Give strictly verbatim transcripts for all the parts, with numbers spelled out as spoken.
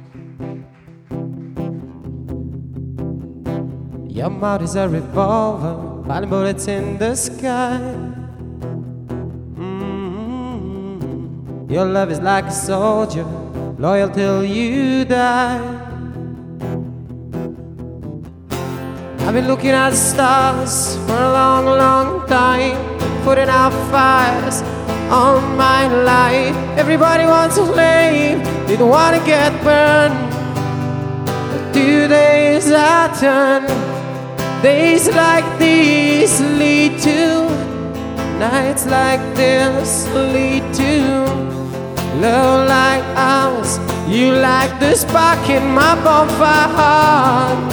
Your mouth is a revolver, firing bullets in the sky. Mm-hmm. Your love is like a soldier, loyal till you die. I've been looking at the stars for a long, long time, putting out fires on my life. Everybody wants to flame, they don't want to get burned. But today's our turn. Days like these lead to nights like this lead to love like ours. You like the spark in my bonfire heart.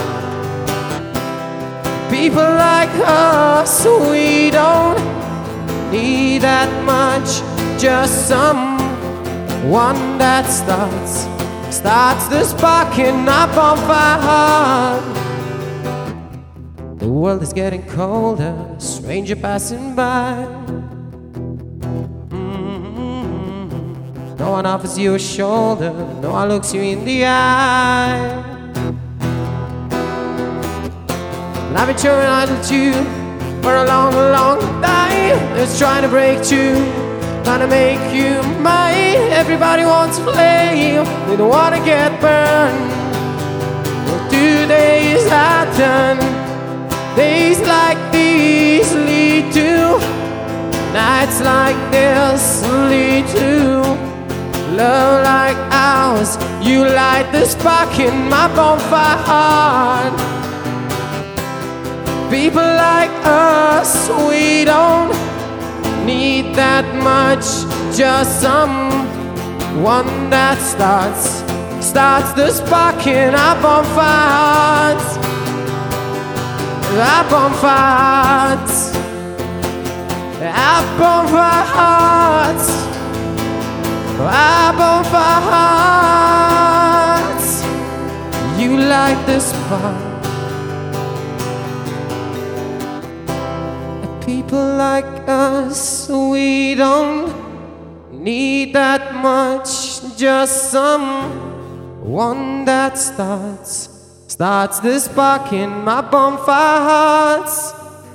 People like us, we don't need that much, just someone that starts starts the spark in our bonfire heart. The world is getting colder, a stranger passing by. Mm-hmm. No one offers you a shoulder, no one looks you in the eye. And I've been showing eyes with you for a long, long time. It's trying to break you, trying to make you mine. Everybody wants to play, they don't want to get burned. Well, today is our turn. Days like these lead to nights like this lead to love like ours. You light the spark in my bonfire heart. People like us, we don't need that much, just someone that starts starts the spark in our bonfire hearts. Our bonfire hearts, our bonfire hearts, our bonfire hearts. You light the spark. People like us, we don't need that much, just someone that starts starts the spark in my bonfire hearts.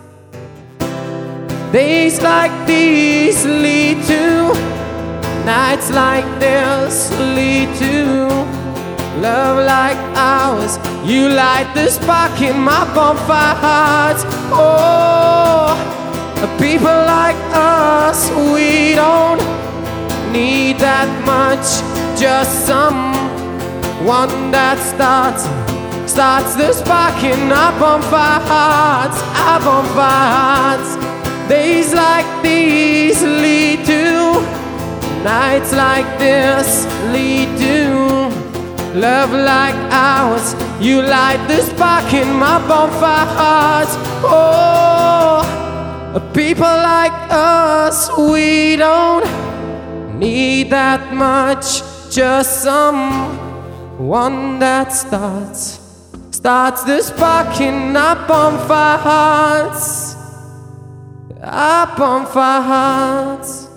Days like these lead to nights like this lead to love like ours. You light the spark in my bonfire hearts. Oh, people like us, we don't need that much, just someone that starts starts the spark in our bonfire hearts, our bonfire hearts. Days like these lead to nights like this lead to love like ours. You light the spark in my bonfire hearts. Oh, people like us, we don't need that much, just someone that starts starts the spark in our bonfire hearts, our bonfire hearts.